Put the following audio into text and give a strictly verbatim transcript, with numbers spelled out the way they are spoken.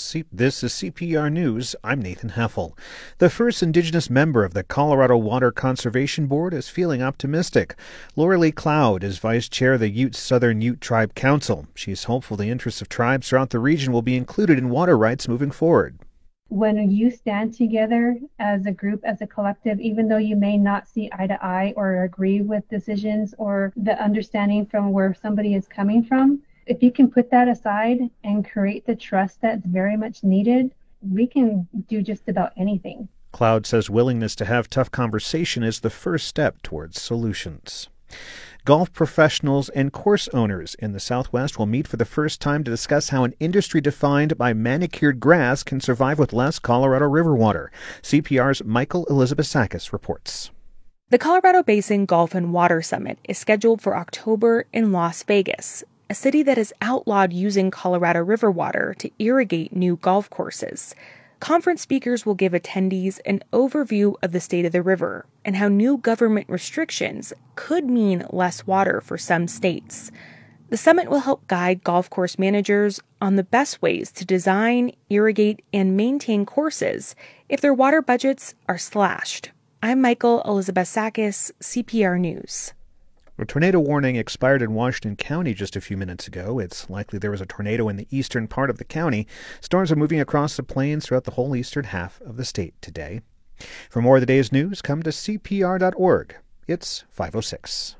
C- this is C P R News. I'm Nathan Heffel. The first Indigenous member of the Colorado Water Conservation Board is feeling optimistic. Laura-Lee Cloud is vice chair of the Ute Southern Ute Tribe Council. She's hopeful the interests of tribes throughout the region will be included in water rights moving forward. When you stand together as a group, as a collective, even though you may not see eye to eye or agree with decisions or the understanding from where somebody is coming from, if you can put that aside and create the trust that's very much needed, we can do just about anything. Cloud says willingness to have tough conversation is the first step towards solutions. Golf professionals and course owners in the Southwest will meet for the first time to discuss how an industry defined by manicured grass can survive with less Colorado River water. C P R's Michael Elizabethakis reports. The Colorado Basin Golf and Water Summit is scheduled for October in Las Vegas, a city that has outlawed using Colorado River water to irrigate new golf courses. Conference speakers will give attendees an overview of the state of the river and how new government restrictions could mean less water for some states. The summit will help guide golf course managers on the best ways to design, irrigate, and maintain courses if their water budgets are slashed. I'm Michael Elizabethakis, C P R News. A tornado warning expired in Washington County just a few minutes ago. It's likely there was a tornado in the eastern part of the county. Storms are moving across the plains throughout the whole eastern half of the state today. For more of the day's news, come to C P R dot org. It's five oh six.